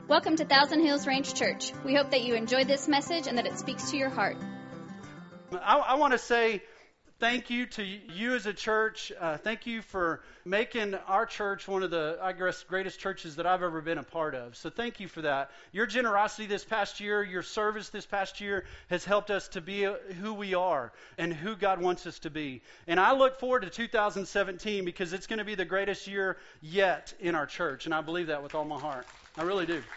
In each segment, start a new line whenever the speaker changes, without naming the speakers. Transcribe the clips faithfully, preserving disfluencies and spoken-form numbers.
Welcome to Thousand Hills Ranch Church. We hope that you enjoyed this message and that it speaks to your heart.
I, I want to say thank you to you as a church. Uh, thank you for making our church one of the, I guess, greatest churches that I've ever been a part of. So thank you for that. Your generosity this past year, your service this past year has helped us to be who we are and who God wants us to be. And I look forward to two thousand seventeen because it's going to be the greatest year yet in our church. And I believe that with all my heart. I really do.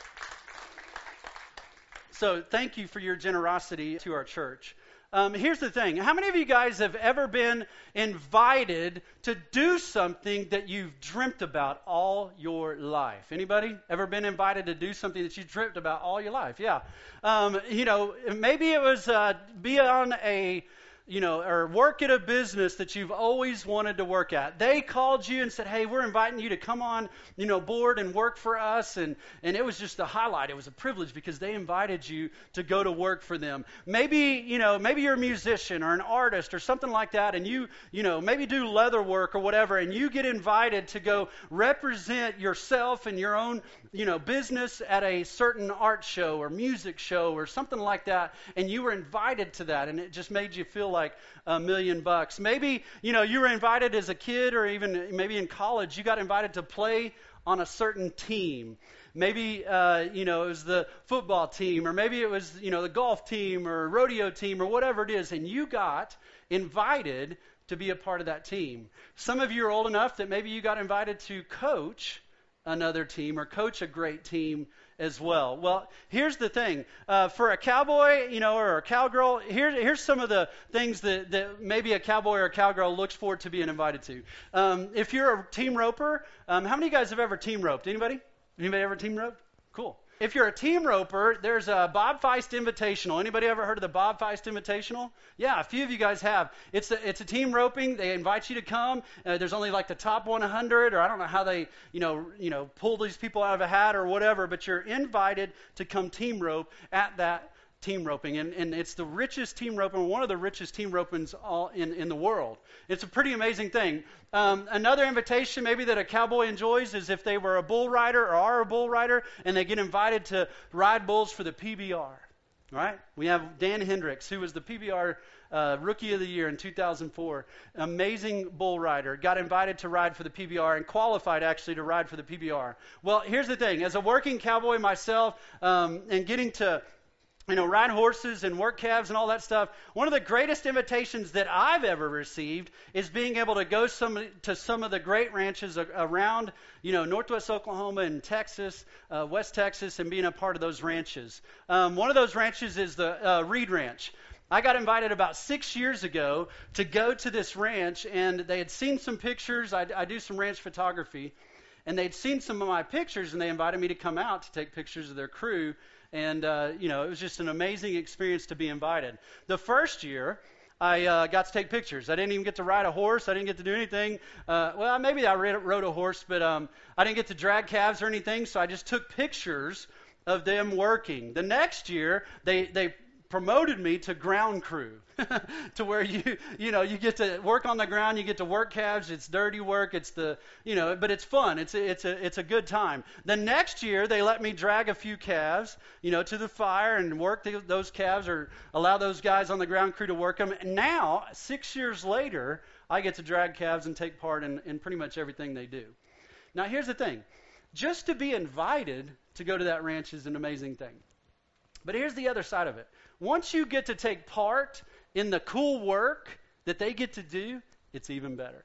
So thank you for your generosity to our church. Um, here's the thing. How many of you guys have ever been invited to do something that you've dreamt about all your life? Anybody ever been invited to do something that you dreamt about all your life? Yeah. Um, you know, maybe it was uh, be on a... you know, or work at a business that you've always wanted to work at. They called you and said, hey, we're inviting you to come on, you know, board and work for us. And, and it was just a highlight. It was a privilege because they invited you to go to work for them. Maybe, you know, maybe you're a musician or an artist or something like that. And you, you know, maybe do leather work or whatever. And you get invited to go represent yourself and your own, you know, business at a certain art show or music show or something like that. And you were invited to that. And it just made you feel like like a million bucks. Maybe, you know, you were invited as a kid or even maybe in college, you got invited to play on a certain team. Maybe, uh, you know, it was the football team or maybe it was, you know, the golf team or rodeo team or whatever it is. And you got invited to be a part of that team. Some of you are old enough that maybe you got invited to coach another team or coach a great team as well. Well, here's the thing. Uh, for a cowboy, you know, or a cowgirl, here, here's some of the things that, that maybe a cowboy or a cowgirl looks forward to being invited to. Um, if you're a team roper, um, how many of you guys have ever team roped? Anybody? Anybody ever team roped? Cool. If you're a team roper, there's a Bob Feist Invitational. Anybody ever heard of the Bob Feist Invitational? Yeah, a few of you guys have. It's a, it's a team roping. They invite you to come. Uh, there's only like the top one hundred, or I don't know how they, you know, you know, pull these people out of a hat or whatever, but you're invited to come team rope at that team roping, and, and it's the richest team roping, one of the richest team ropings all in, in the world. It's a pretty amazing thing. Um, another invitation maybe that a cowboy enjoys is if they were a bull rider or are a bull rider, and they get invited to ride bulls for the P B R. Right? We have Dan Hendricks, who was the P B R uh, Rookie of the Year in two thousand four. Amazing bull rider. Got invited to ride for the P B R and qualified actually to ride for the P B R. Well, here's the thing. As a working cowboy myself, um, and getting to you know, ride horses and work calves and all that stuff. One of the greatest invitations that I've ever received is being able to go some to some of the great ranches around, you know, Northwest Oklahoma and Texas, uh, West Texas, and being a part of those ranches. Um, one of those ranches is the uh, Reed Ranch. I got invited about six years ago to go to this ranch, and they had seen some pictures. I, I do some ranch photography, and they'd seen some of my pictures, and they invited me to come out to take pictures of their crew. And, uh, you know, it was just an amazing experience to be invited. The first year, I uh, got to take pictures. I didn't even get to ride a horse. I didn't get to do anything. Uh, well, maybe I rode a horse, but um, I didn't get to drag calves or anything, so I just took pictures of them working. The next year, they, they promoted me to ground crew, to where you, you know, you get to work on the ground, you get to work calves. It's dirty work. It's the, you know, but it's fun. It's a, it's a, it's a good time. The next year, they let me drag a few calves, you know, to the fire and work the, those calves, or allow those guys on the ground crew to work them. And now, six years later, I get to drag calves and take part in, in pretty much everything they do. Now, here's the thing. Just to be invited to go to that ranch is an amazing thing. But here's the other side of it. Once you get to take part in the cool work that they get to do, it's even better.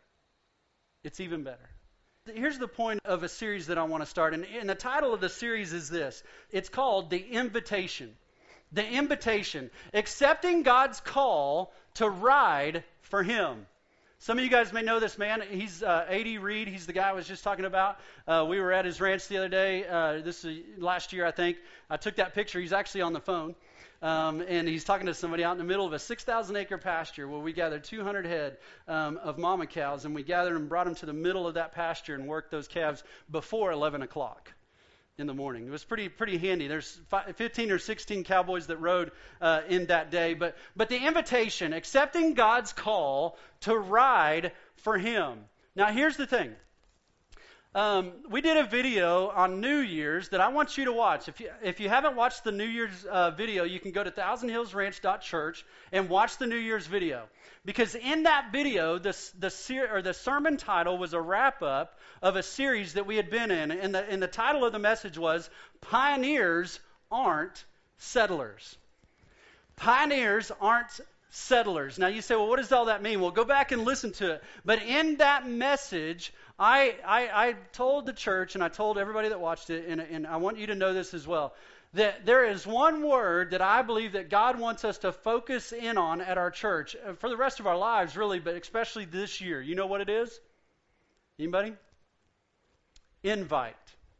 It's even better. Here's the point of a series that I want to start. And, and the title of the series is this. It's called The Invitation. The Invitation. Accepting God's call to ride for Him. Some of you guys may know this man. He's uh, A D Reed. He's the guy I was just talking about. Uh, we were at his ranch the other day. Uh, this is last year, I think. I took that picture. He's actually on the phone. Um, and he's talking to somebody out in the middle of a six thousand acre pasture where we gathered two hundred head um, of mama cows. And we gathered and brought them to the middle of that pasture and worked those calves before eleven o'clock in the morning. It was pretty pretty handy. There's fifteen or sixteen cowboys that rode uh, in that day. But but the invitation, accepting God's call to ride for Him. Now here's the thing. Um, we did a video on New Year's that I want you to watch. If you if you haven't watched the New Year's uh, video, you can go to thousand hills ranch dot church and watch the New Year's video. Because in that video, the the ser- or the sermon title was a wrap up of a series that we had been in, and the and the title of the message was "Pioneers Aren't Settlers." Pioneers aren't settlers. Now you say, well, what does all that mean? Well, go back and listen to it. But in that message, I, I, I told the church, and I told everybody that watched it, and, and I want you to know this as well, that there is one word that I believe that God wants us to focus in on at our church for the rest of our lives, really, but especially this year. You know what it is? Anybody? Invite.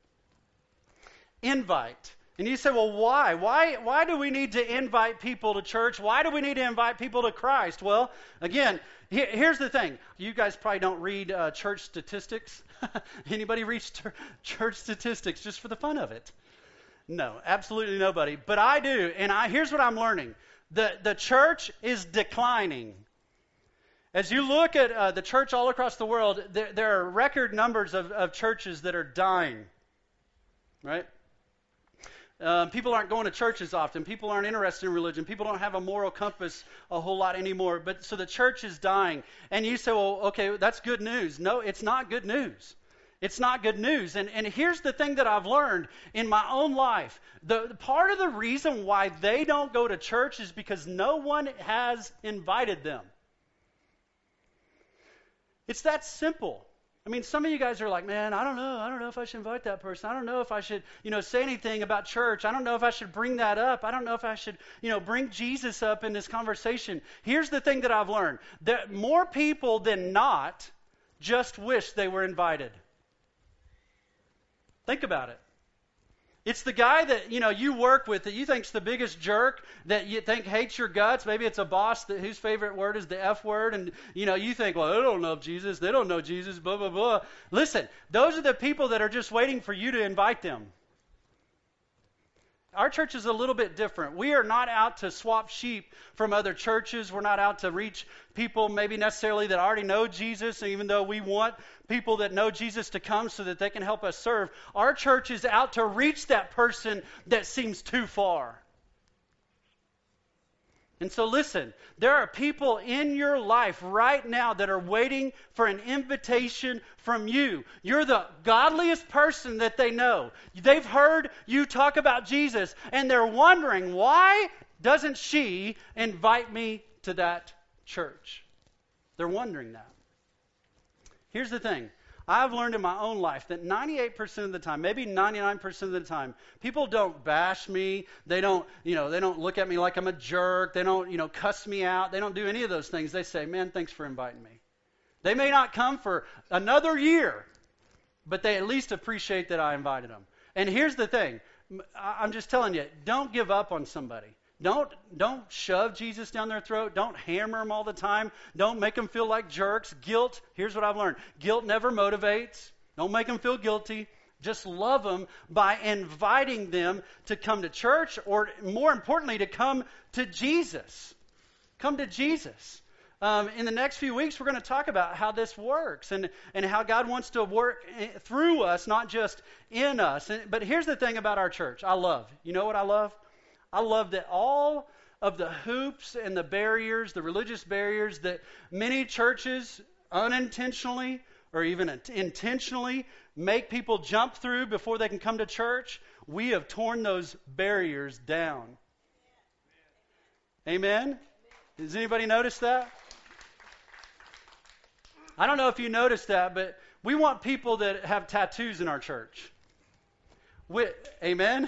Invite. And you say, well, why? Why why do we need to invite people to church? Why do we need to invite people to Christ? Well, again, he, here's the thing. You guys probably don't read uh, church statistics. Anybody read st- church statistics just for the fun of it? No, absolutely nobody. But I do, and I here's what I'm learning. The, the church is declining. As you look at uh, the church all across the world, there, there are record numbers of, of churches that are dying, right? Um, people aren't going to church as often. People aren't interested in religion. People don't have a moral compass a whole lot anymore. But so the church is dying. And you say, well, okay, that's good news. No, it's not good news. It's not good news. And, and here's the thing that I've learned in my own life. The, the part of the reason why they don't go to church is because no one has invited them. It's that simple. I mean, some of you guys are like, man, I don't know. I don't know if I should invite that person. I don't know if I should, you know, say anything about church. I don't know if I should bring that up. I don't know if I should, you know, bring Jesus up in this conversation. Here's the thing that I've learned. That more people than not just wish they were invited. Think about it. It's the guy that, you know, you work with that you think's the biggest jerk, that you think hates your guts. Maybe it's a boss that whose favorite word is the F word, and, you know, you think, well, they don't know Jesus. They don't know Jesus, blah, blah, blah. Listen, those are the people that are just waiting for you to invite them. Our church is a little bit different. We are not out to swap sheep from other churches. We're not out to reach people maybe necessarily that already know Jesus, even though we want people that know Jesus to come so that they can help us serve. Our church is out to reach that person that seems too far. And so listen, there are people in your life right now that are waiting for an invitation from you. You're the godliest person that they know. They've heard you talk about Jesus, and they're wondering, why doesn't she invite me to that church? They're wondering that. Here's the thing. I've learned in my own life that ninety-eight percent of the time, maybe ninety-nine percent of the time, people don't bash me. They don't, you know, they don't look at me like I'm a jerk. They don't, you know, cuss me out. They don't do any of those things. They say, man, thanks for inviting me. They may not come for another year, but they at least appreciate that I invited them. And here's the thing. I'm just telling you, don't give up on somebody. Don't don't shove Jesus down their throat. Don't hammer them all the time. Don't make them feel like jerks. Guilt, here's what I've learned. Guilt never motivates. Don't make them feel guilty. Just love them by inviting them to come to church, or more importantly, to come to Jesus. Come to Jesus. Um, in the next few weeks, we're going to talk about how this works and, and how God wants to work through us, not just in us. And, but here's the thing about our church. I love. You know what I love? I love that all of the hoops and the barriers, the religious barriers that many churches unintentionally or even intentionally make people jump through before they can come to church, we have torn those barriers down. Amen? Does anybody notice that? I don't know if you noticed that, but we want people that have tattoos in our church. We, amen?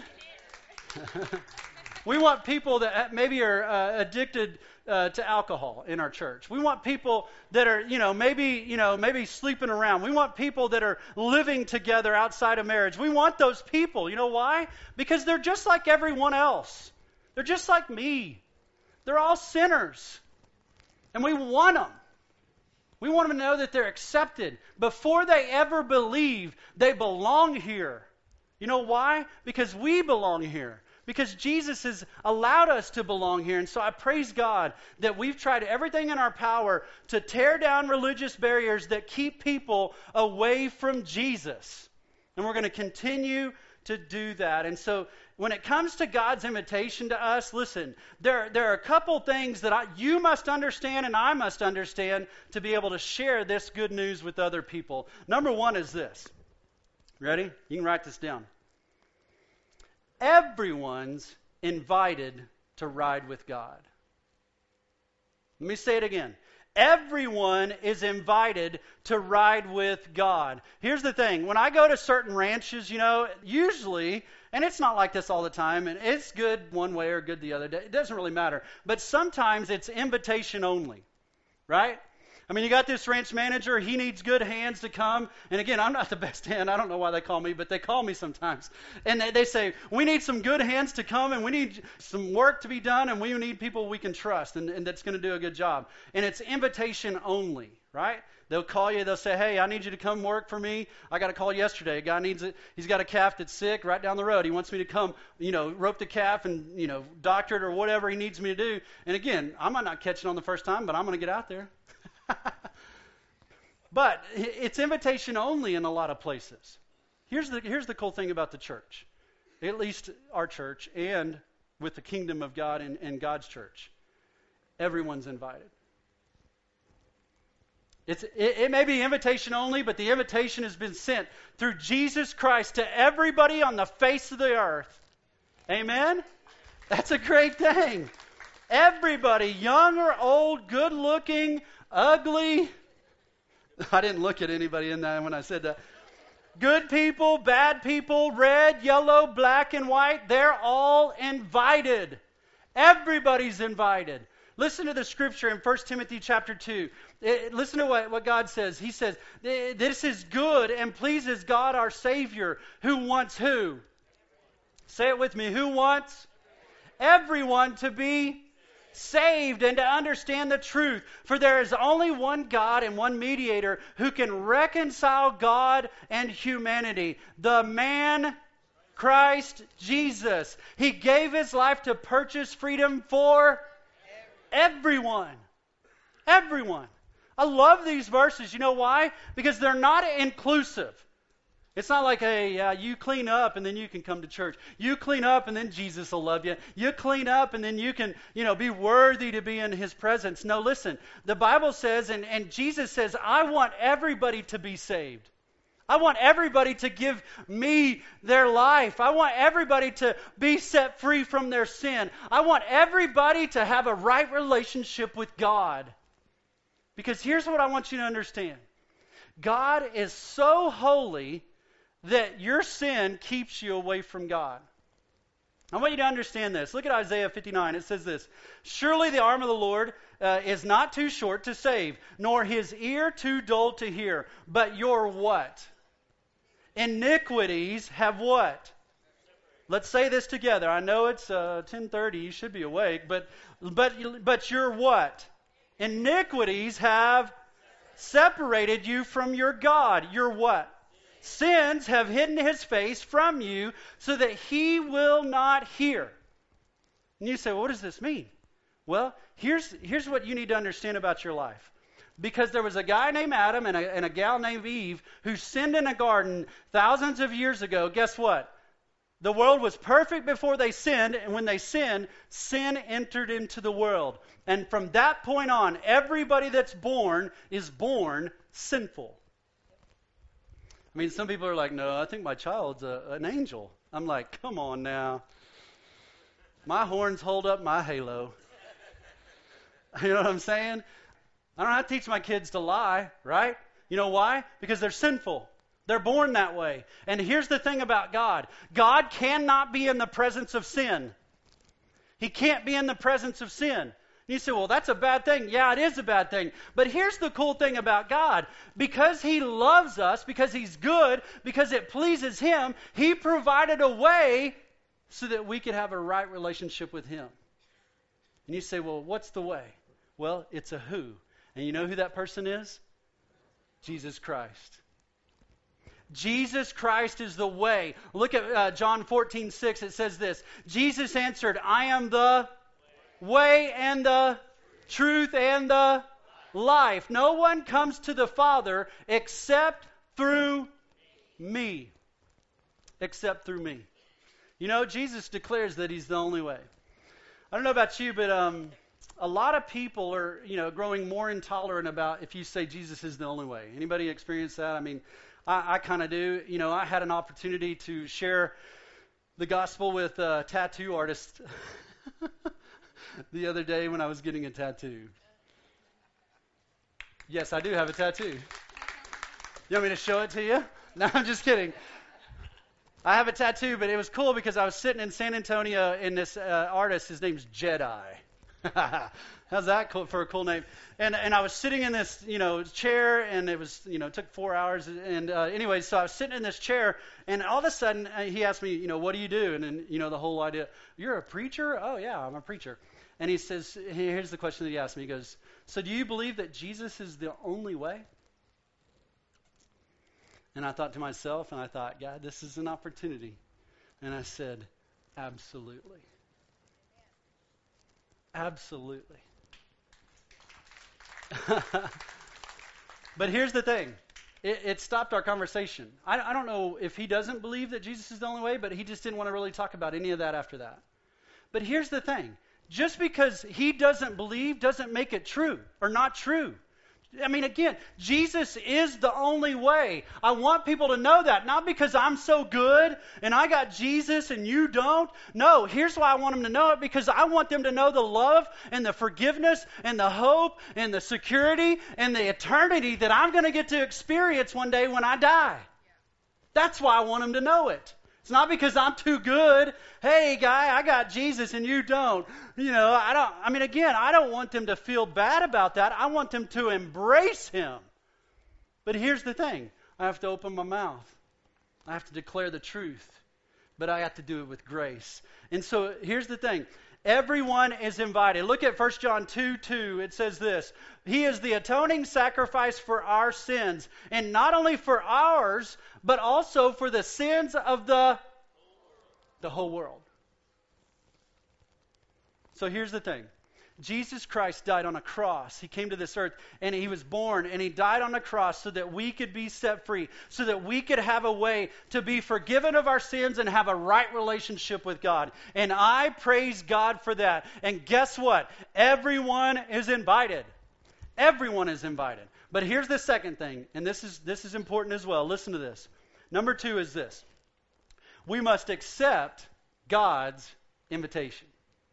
We want people that maybe are uh, addicted uh, to alcohol in our church. We want people that are, you know, maybe, you know, maybe sleeping around. We want people that are living together outside of marriage. We want those people. You know why? Because they're just like everyone else. They're just like me. They're all sinners. And we want them. We want them to know that they're accepted. Before they ever believe, they belong here. You know why? Because we belong here. because Jesus has allowed us to belong here. And so I praise God that we've tried everything in our power to tear down religious barriers that keep people away from Jesus. And we're going to continue to do that. And so when it comes to God's invitation to us, listen, there, there are a couple things that I, you must understand and I must understand to be able to share this good news with other people. Number one is this. Ready? You can write this down. Everyone's invited to ride with God. Let me say it again. Everyone is invited to ride with God. Here's the thing. When I go to certain ranches, you know, usually, and it's not like this all the time, and it's good one way or good the other day. It doesn't really matter. But sometimes it's invitation only, right? I mean, you got this ranch manager, he needs good hands to come. And again, I'm not the best hand. I don't know why they call me, but they call me sometimes. And they, they say, we need some good hands to come, and we need some work to be done, and we need people we can trust, and, and that's going to do a good job. And it's invitation only, right? They'll call you, they'll say, hey, I need you to come work for me. I got a call yesterday. A guy needs it. He's got a calf that's sick right down the road. He wants me to come, you know, rope the calf and, you know, doctor it or whatever he needs me to do. And again, I might not catch it on the first time, but I'm going to get out there. But it's invitation only in a lot of places. Here's the here's the cool thing about the church, at least our church, and with the kingdom of God and, and God's church. Everyone's invited. It's it, it may be invitation only, but the invitation has been sent through Jesus Christ to everybody on the face of the earth. Amen? That's a great thing. Everybody, young or old, good looking, ugly. I didn't look at anybody in that when I said that. Good people, bad people, red, yellow, black, and white, they're all invited. Everybody's invited. Listen to the scripture in First Timothy chapter two. It, listen to what, what God says. He says, this is good and pleases God our Savior, who wants who? Say it with me. Who wants? Everyone to be saved and to understand the truth. For there is only one God and one mediator who can reconcile God and humanity, the man Christ Jesus. He gave his life to purchase freedom for everyone. Everyone. I love these verses. You know why? Because they're not inclusive. It's not like, hey, uh, you clean up and then you can come to church. You clean up and then Jesus will love you. You clean up and then you can, you know, be worthy to be in his presence. No, listen. The Bible says, and, and Jesus says, I want everybody to be saved. I want everybody to give me their life. I want everybody to be set free from their sin. I want everybody to have a right relationship with God. Because here's what I want you to understand. God is so holy that your sin keeps you away from God. I want you to understand this. Look at Isaiah fifty-nine. It says this. Surely the arm of the Lord uh, is not too short to save, nor his ear too dull to hear. But your what? Iniquities have what? Let's say this together. I know it's uh, ten thirty. You should be awake. But, but, but your what? Iniquities have separated you from your God. Your what? Sins have hidden his face from you so that he will not hear. And you say, well, what does this mean? Well, here's, here's what you need to understand about your life. Because there was a guy named Adam and a, and a gal named Eve who sinned in a garden thousands of years ago. Guess what? The world was perfect before they sinned, and when they sinned, sin entered into the world. And from that point on, everybody that's born is born sinful. I mean, some people are like, no, I think my child's a, an angel. I'm like, come on now. My horns hold up my halo. You know what I'm saying? I don't have to teach my kids to lie, right? You know why? Because they're sinful. They're born that way. And here's the thing about God. God cannot be in the presence of sin. He can't be in the presence of sin. You say, well, that's a bad thing. Yeah, it is a bad thing. But here's the cool thing about God. Because he loves us, because he's good, because it pleases him, he provided a way so that we could have a right relationship with him. And you say, well, what's the way? Well, it's a who. And you know who that person is? Jesus Christ. Jesus Christ is the way. Look at uh, John fourteen six. It says this. Jesus answered, I am the way and the truth and the life. No one comes to the Father except through me. Except through me. You know, Jesus declares that he's the only way. I don't know about you, but um, a lot of people are, you know, growing more intolerant about if you say Jesus is the only way. Anybody experience that? I mean, I, I kind of do. You know, I had an opportunity to share the gospel with a tattoo artist the other day when I was getting a tattoo. Yes, I do have a tattoo. You want me to show it to you? No, I'm just kidding. I have a tattoo, but it was cool because I was sitting in San Antonio and this uh, artist, his name's Jedi. How's that cool for a cool name? And and I was sitting in this, you know, chair, and it was, you know, it took four hours. And uh, anyway, so I was sitting in this chair, and all of a sudden uh, he asked me, you know, what do you do? And then, you know, the whole idea, you're a preacher? Oh, yeah, I'm a preacher. And he says, here's the question that he asked me. He goes, so do you believe that Jesus is the only way? And I thought to myself, and I thought, God, this is an opportunity. And I said, absolutely. Absolutely. But here's the thing. It, it stopped our conversation. I, I don't know if he doesn't believe that Jesus is the only way, but he just didn't want to really talk about any of that after that. But here's the thing. Just because he doesn't believe doesn't make it true or not true. I mean, again, Jesus is the only way. I want people to know that. Not because I'm so good and I got Jesus and you don't. No, here's why I want them to know it. Because I want them to know the love and the forgiveness and the hope and the security and the eternity that I'm going to get to experience one day when I die. That's why I want them to know it. It's not because I'm too good. Hey, guy, I got Jesus and you don't. You know, I don't, I mean, again, I don't want them to feel bad about that. I want them to embrace him. But here's the thing. I have to open my mouth. I have to declare the truth. But I have to do it with grace. And so here's the thing. Everyone is invited. Look at First John two two. It says this. He is the atoning sacrifice for our sins. And not only for ours, but also for the sins of the, the whole world. So here's the thing. Jesus Christ died on a cross. He came to this earth and he was born and he died on the cross so that we could be set free, so that we could have a way to be forgiven of our sins and have a right relationship with God. And I praise God for that. And guess what? Everyone is invited. Everyone is invited. But here's the second thing, and this is this is important as well. Listen to this. Number two is this. We must accept God's invitation.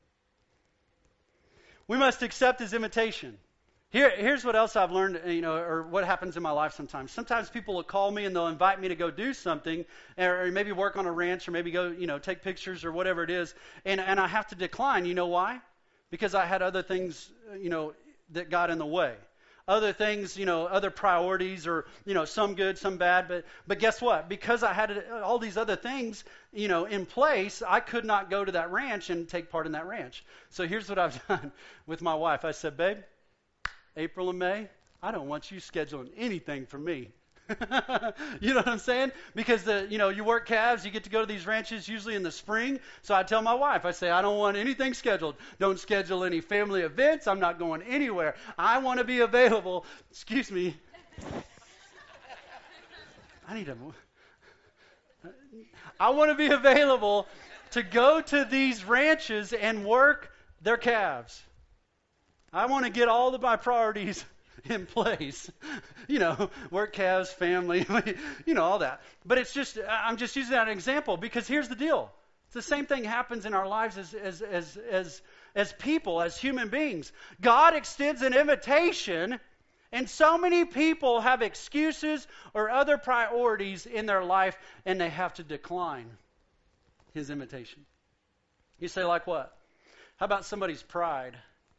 We must accept his invitation. Here, here's what else I've learned, you know, or what happens in my life sometimes. Sometimes people will call me and they'll invite me to go do something, or maybe work on a ranch, or maybe go, you know, take pictures or whatever it is, and, and I have to decline. You know why? Because I had other things, you know, that got in the way. Other things, you know, other priorities, or, you know, some good, some bad. But but guess what? Because I had all these other things, you know, in place, I could not go to that ranch and take part in that ranch. So here's what I've done with my wife. I said, babe, April and May, I don't want you scheduling anything for me. You know what I'm saying? Because, the, you know, you work calves, you get to go to these ranches usually in the spring. So I tell my wife, I say, I don't want anything scheduled. Don't schedule any family events. I'm not going anywhere. I want to be available. Excuse me. I need a... I want to be available to go to these ranches and work their calves. I want to get all of my priorities in place, you know, work, calves, family, you know, all that. But it's just, I'm just using that example because here's the deal. It's the same thing happens in our lives as, as, as, as, as people, as human beings. God extends an invitation, and so many people have excuses or other priorities in their life, and they have to decline his invitation. You say, like what? How about somebody's pride?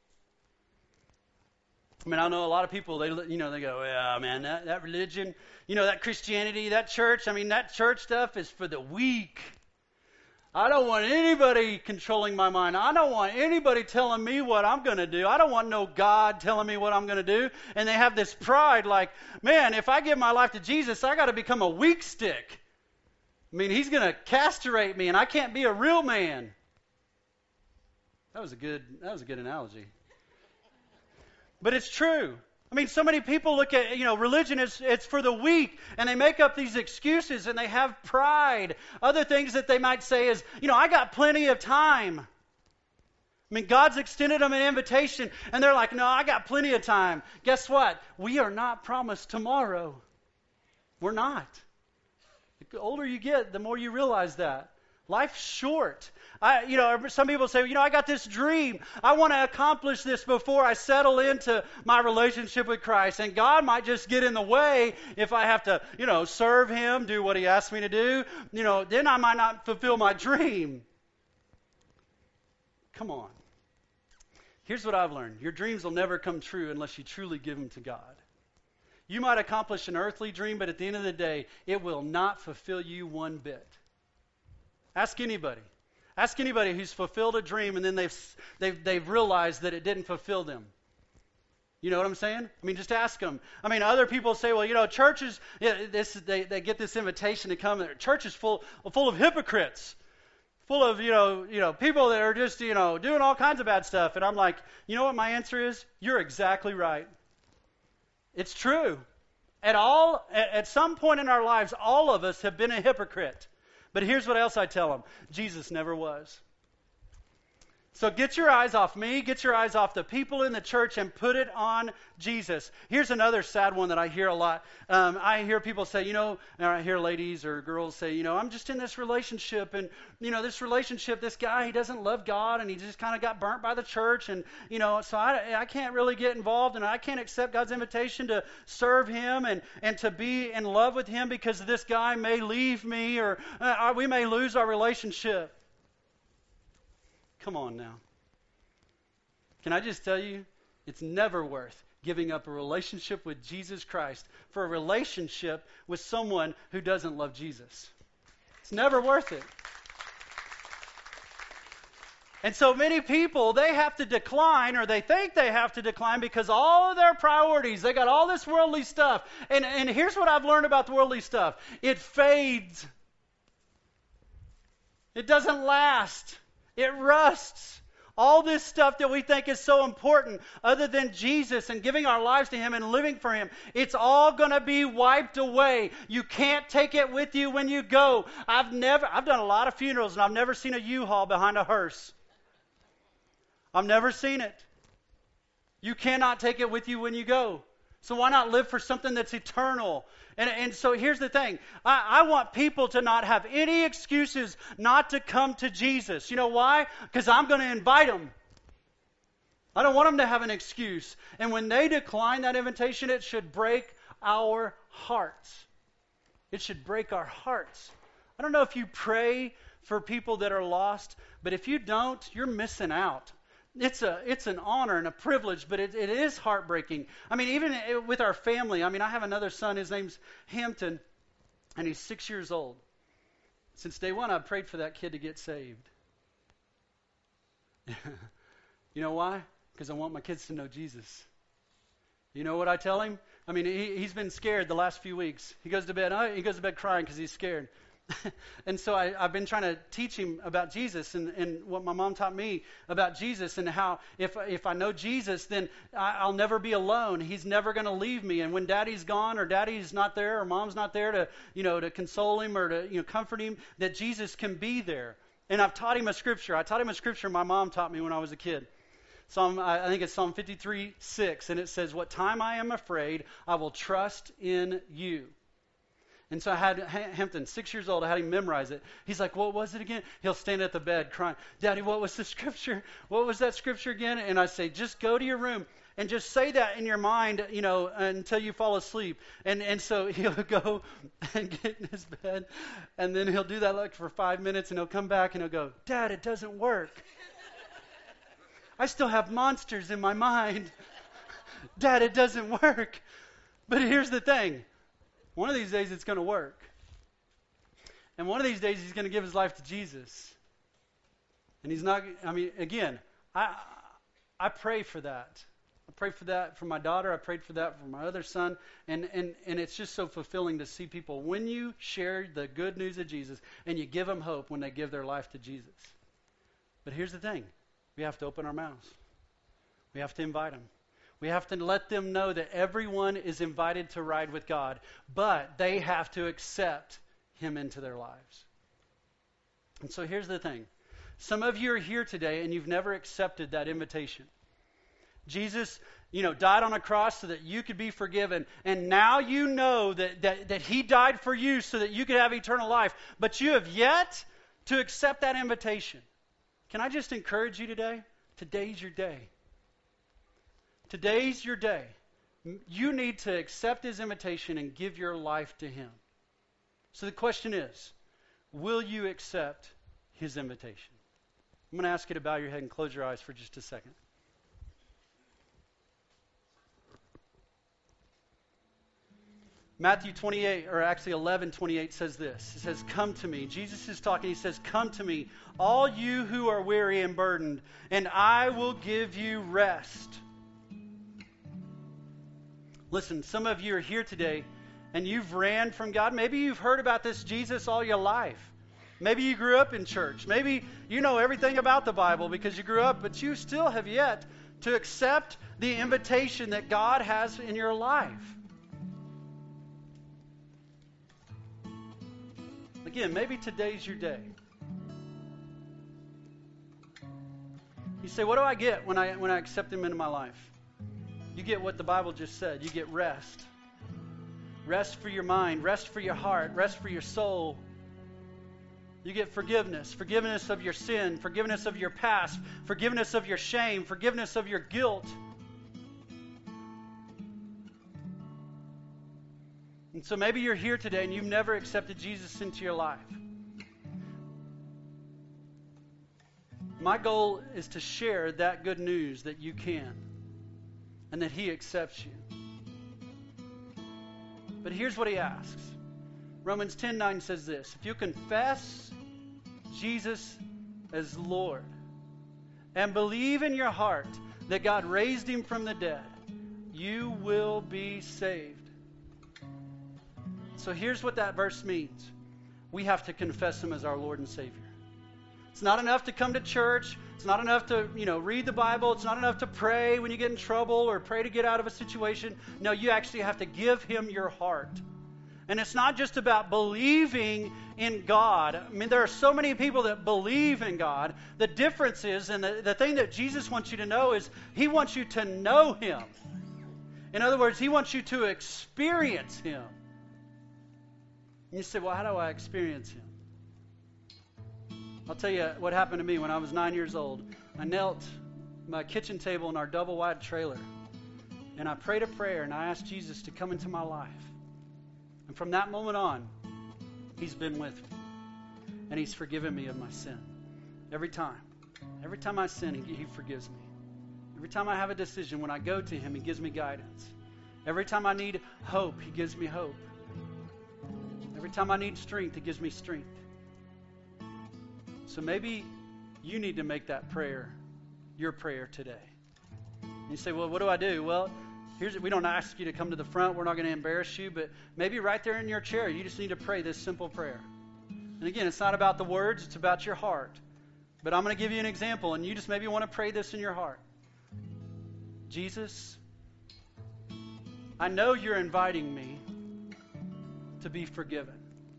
I mean, I know a lot of people, they, you know, they go, yeah, man, that, that religion, you know, that Christianity, that church, I mean, that church stuff is for the weak. I don't want anybody controlling my mind. I don't want anybody telling me what I'm going to do. I don't want no God telling me what I'm going to do. And they have this pride like, man, if I give my life to Jesus, I got to become a weak stick. I mean, he's going to castrate me and I can't be a real man. That was a good, that was a good analogy. But it's true. I mean, so many people look at, you know, religion is it's for the weak, and they make up these excuses, and they have pride. Other things that they might say is, you know, I got plenty of time. I mean, God's extended them an invitation, and they're like, no, I got plenty of time. Guess what? We are not promised tomorrow. We're not. The older you get, the more you realize that. Life's short. I, you know, some people say, you know, I got this dream. I want to accomplish this before I settle into my relationship with Christ. And God might just get in the way if I have to, you know, serve Him, do what He asked me to do. You know, then I might not fulfill my dream. Come on. Here's what I've learned. Your dreams will never come true unless you truly give them to God. You might accomplish an earthly dream, but at the end of the day, it will not fulfill you one bit. Ask anybody. Ask anybody who's fulfilled a dream and then they've, they've, they've realized that it didn't fulfill them. You know what I'm saying? I mean, just ask them. I mean, other people say, well, you know, churches, yeah, this, they, they get this invitation to come. Church is full, full of hypocrites, full of, you know, you know, people that are just, you know, doing all kinds of bad stuff. And I'm like, you know what my answer is? You're exactly right. It's true. At all, at, at some point in our lives, all of us have been a hypocrite. But here's what else I tell them. Jesus never was. So get your eyes off me, get your eyes off the people in the church, and put it on Jesus. Here's another sad one that I hear a lot. Um, I hear people say, you know, and I hear ladies or girls say, you know, I'm just in this relationship, and, you know, this relationship, this guy, he doesn't love God, and he just kind of got burnt by the church, and, you know, so I, I can't really get involved, and I can't accept God's invitation to serve Him and, and to be in love with Him because this guy may leave me, or uh, we may lose our relationship. Come on now. Can I just tell you, it's never worth giving up a relationship with Jesus Christ for a relationship with someone who doesn't love Jesus. It's never worth it. And so many people, they have to decline, or they think they have to decline because all of their priorities, they got all this worldly stuff. And, and here's what I've learned about the worldly stuff. It fades. It doesn't last. It rusts. All this stuff that we think is so important, other than Jesus and giving our lives to Him and living for Him, it's all going to be wiped away. You can't take it with you when you go. I've never, I've done a lot of funerals, and I've never seen a U-Haul behind a hearse. I've never seen it. You cannot take it with you when you go. So why not live for something that's eternal? And, and so here's the thing. I, I want people to not have any excuses not to come to Jesus. You know why? Because I'm going to invite them. I don't want them to have an excuse. And when they decline that invitation, it should break our hearts. It should break our hearts. I don't know if you pray for people that are lost, but if you don't, you're missing out. It's a it's an honor and a privilege, but it, it is heartbreaking. I mean, even with our family. I mean, I have another son. His name's Hampton, and he's six years old. Since day one, I've prayed for that kid to get saved. You know why? Because I want my kids to know Jesus. You know what I tell him? I mean, he, he's been scared the last few weeks. He goes to bed. Oh, he goes to bed crying because he's scared. And so I, I've been trying to teach him about Jesus and, and what my mom taught me about Jesus, and how if if I know Jesus, then I, I'll never be alone. He's never going to leave me. And when Daddy's gone, or Daddy's not there, or Mom's not there to you know to console him or to you know comfort him, that Jesus can be there. And I've taught him a scripture. I taught him a scripture my mom taught me when I was a kid. Psalm, I think it's Psalm fifty-three six, and it says, "What time I am afraid, I will trust in you." And so I had Hampton, six years old, I had him memorize it. He's like, what was it again? He'll stand at the bed crying, Daddy, what was the scripture? What was that scripture again? And I say, just go to your room and just say that in your mind, you know, until you fall asleep. And and so he'll go and get in his bed, and then he'll do that like for five minutes, and he'll come back and he'll go, Dad, it doesn't work. I still have monsters in my mind. Dad, it doesn't work. But here's the thing. One of these days it's going to work. And one of these days he's going to give his life to Jesus. And he's not, I mean, again, I I pray for that. I pray for that for my daughter. I prayed for that for my other son. And, and, and it's just so fulfilling to see people, when you share the good news of Jesus and you give them hope when they give their life to Jesus. But here's the thing. We have to open our mouths. We have to invite them. We have to let them know that everyone is invited to ride with God, but they have to accept him into their lives. And so here's the thing. Some of you are here today and you've never accepted that invitation. Jesus, you know, died on a cross so that you could be forgiven. And now you know that, that, that he died for you so that you could have eternal life. But you have yet to accept that invitation. Can I just encourage you today? Today's your day. Today's your day. You need to accept his invitation and give your life to him. So the question is, will you accept his invitation? I'm going to ask you to bow your head and close your eyes for just a second. Matthew twenty-eight, or actually eleven twenty-eight says this. It says, come to me. Jesus is talking. He says, come to me, all you who are weary and burdened, and I will give you rest. Listen, some of you are here today, and you've ran from God. Maybe you've heard about this Jesus all your life. Maybe you grew up in church. Maybe you know everything about the Bible because you grew up, but you still have yet to accept the invitation that God has in your life. Again, maybe today's your day. You say, what do I get when I when I accept him into my life? You get what the Bible just said. You get rest. Rest for your mind, rest for your heart, rest for your soul. You get forgiveness, forgiveness of your sin, forgiveness of your past, forgiveness of your shame, forgiveness of your guilt. And so maybe you're here today and you've never accepted Jesus into your life. My goal is to share that good news that you can and that he accepts you. But here's what he asks. Romans ten nine says this. If you confess Jesus as Lord and believe in your heart that God raised him from the dead, you will be saved. So here's what that verse means. We have to confess him as our Lord and Savior. It's not enough to come to church. It's not enough to, you know, read the Bible. It's not enough to pray when you get in trouble or pray to get out of a situation. No, you actually have to give him your heart. And it's not just about believing in God. I mean, there are so many people that believe in God. The difference is, and the, the thing that Jesus wants you to know is he wants you to know him. In other words, he wants you to experience him. And you say, well, how do I experience him? I'll tell you what happened to me when I was nine years old. I knelt my kitchen table in our double-wide trailer, and I prayed a prayer, and I asked Jesus to come into my life. And from that moment on, he's been with me, and he's forgiven me of my sin. Every time. Every time I sin, he, he forgives me. Every time I have a decision, when I go to him, he gives me guidance. Every time I need hope, he gives me hope. Every time I need strength, he gives me strength. So maybe you need to make that prayer your prayer today. And you say, well, what do I do? Well, here's we don't ask you to come to the front. We're not going to embarrass you. But maybe right there in your chair, you just need to pray this simple prayer. And again, it's not about the words. It's about your heart. But I'm going to give you an example. And you just maybe want to pray this in your heart. Jesus, I know you're inviting me to be forgiven.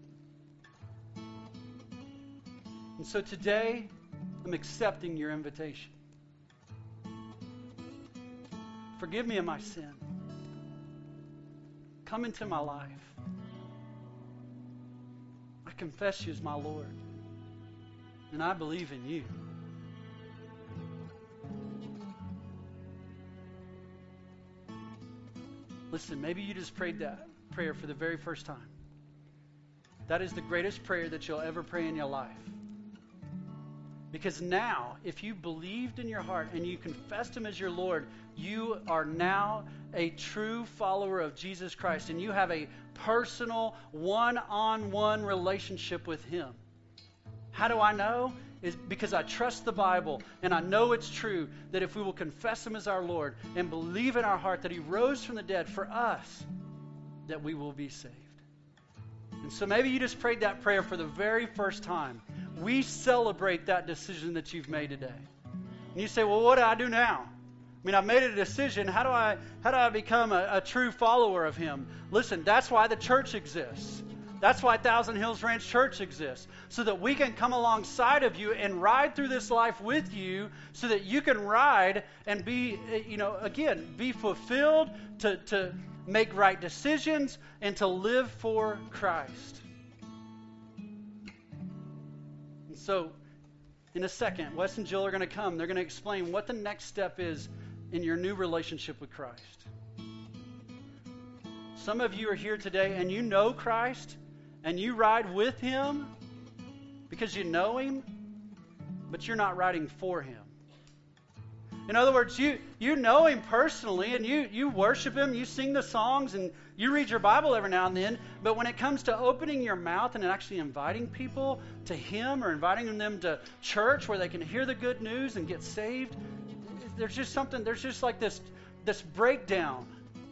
And so today, I'm accepting your invitation. Forgive me of my sin. Come into my life. I confess you as my Lord. And I believe in you. Listen, maybe you just prayed that prayer for the very first time. That is the greatest prayer that you'll ever pray in your life. Because now, if you believed in your heart and you confessed him as your Lord, you are now a true follower of Jesus Christ. And you have a personal, one-on-one relationship with him. How do I know? is because I trust the Bible and I know it's true that if we will confess him as our Lord and believe in our heart that he rose from the dead for us, that we will be saved. And so maybe you just prayed that prayer for the very first time. We celebrate that decision that you've made today. And you say, well, what do I do now? I mean, I've made a decision. How do I how do I become a, a true follower of him? Listen, that's why the church exists. That's why Thousand Hills Ranch Church exists, so that we can come alongside of you and ride through this life with you, so that you can ride and be, you know, again, be fulfilled, to, to make right decisions, and to live for Christ. And so, in a second, Wes and Jill are going to come. They're going to explain what the next step is in your new relationship with Christ. Some of you are here today and you know Christ and you ride with him because you know him, but you're not riding for him. In other words, you, you know him personally and you, you worship him, you sing the songs and you read your Bible every now and then, but when it comes to opening your mouth and actually inviting people to him or inviting them to church where they can hear the good news and get saved, there's just something, there's just like this, this breakdown.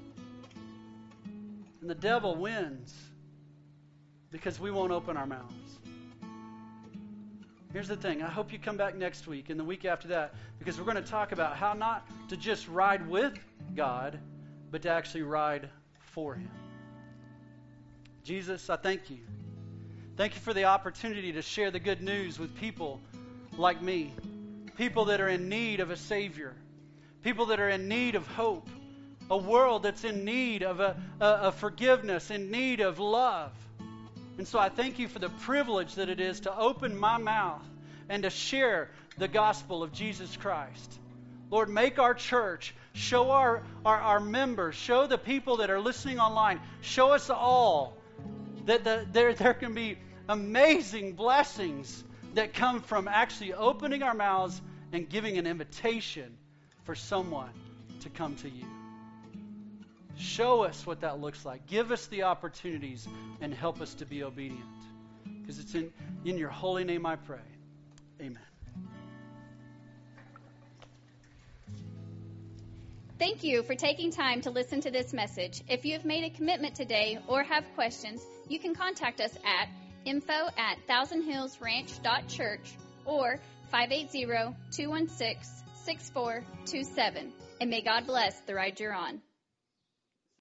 And the devil wins because we won't open our mouths. Here's the thing. I hope you come back next week and the week after that, because we're going to talk about how not to just ride with God, but to actually ride for him. Jesus, I thank you. Thank you for the opportunity to share the good news with people like me. People that are in need of a Savior. People that are in need of hope. A world that's in need of a, a, a forgiveness, in need of love. And so I thank you for the privilege that it is to open my mouth and to share the gospel of Jesus Christ. Lord, make our church, show our, our, our members, show the people that are listening online, show us all that the, there, there can be amazing blessings that come from actually opening our mouths and giving an invitation for someone to come to you. Show us what that looks like. Give us the opportunities and help us to be obedient. Because it's in, in your holy name I pray. Amen.
Thank you for taking time to listen to this message. If you have made a commitment today or have questions, you can contact us at info at thousand hills ranch dot church or five eight zero, two one six, six four two seven. And may God bless the ride you're on.